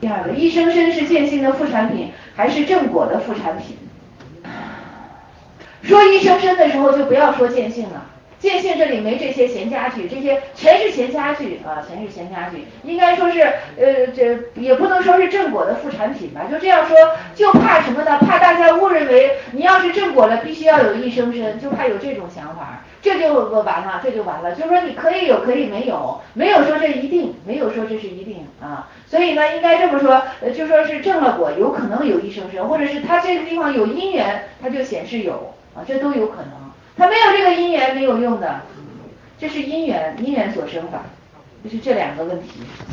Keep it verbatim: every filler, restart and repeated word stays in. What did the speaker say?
第二个，益生参是见性的副产品还是正果的副产品？说益生参的时候就不要说见性了，见性这里没这些闲家具，这些全是闲家具啊，全是闲家具。应该说是呃，这也不能说是正果的副产品吧，就这样说，就怕什么呢？怕大家误认为你要是正果了，必须要有益生参，就怕有这种想法，这就完了，这就完了。就是说你可以有，可以没有，没有说这一定，没有说这是一定啊。所以呢，应该这么说，呃，就说是正了果，有可能有益生参，或者是它这个地方有因缘，它就显示有。啊，这都有可能，他没有这个因缘没有用的，这是因缘，因缘所生法，就是这两个问题。